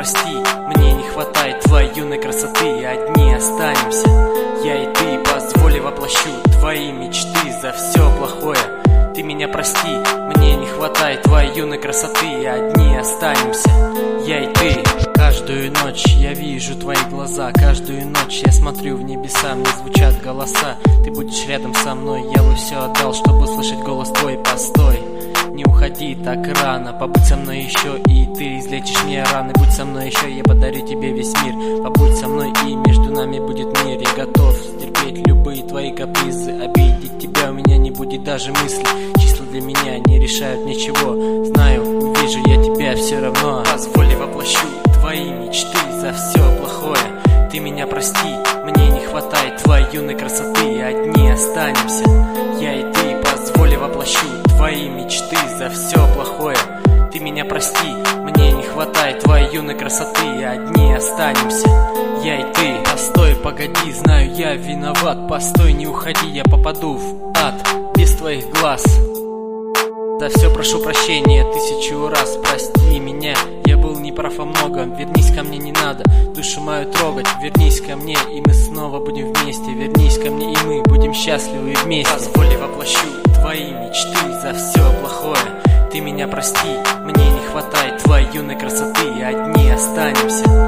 прости, мне не хватает твоей юной красоты, и одни останемся. Я и ты, позволь воплощу твои мечты за все плохое. Ты меня прости, мне не хватает твоей юной красоты, и одни останемся. Я и ты. Каждую ночь я вижу твои глаза, каждую ночь я смотрю в небеса, мне звучат голоса. Ты будешь рядом со мной, я бы все отдал, чтобы услышать голос твой. Постой, не уходи так рано, побудь со мной еще, и ты излечишь мне раны. Будь со мной еще, я подарю тебе весь мир. Побудь со мной, и между нами будет мир. Я готов терпеть любые твои капризы, обидеть тебя у меня не будет даже мысли. Числа для меня не решают ничего, знаю, увижу я тебя все равно. Позволь воплощу твои мечты за все плохое. Ты меня прости, мне не хватает твоей юной красоты, и одни останемся. Я и ты, позволь воплощу твои мечты за все плохое. Ты меня прости, мне не хватает твоей юной красоты, и одни останемся. Я и ты. Постой, погоди, знаю я виноват. Постой, не уходи, я попаду в ад без твоих глаз. За все прошу прощения 1000 раз, прости меня, я был неправ во многом. Вернись ко мне, не надо душу мою трогать. Вернись ко мне, и мы снова будем вместе. Вернись ко мне, и мы будем счастливы вместе. Позволь воплощу твои мечты за все плохое. Ты меня прости, мне не хватает твоей юной красоты, и одни останемся.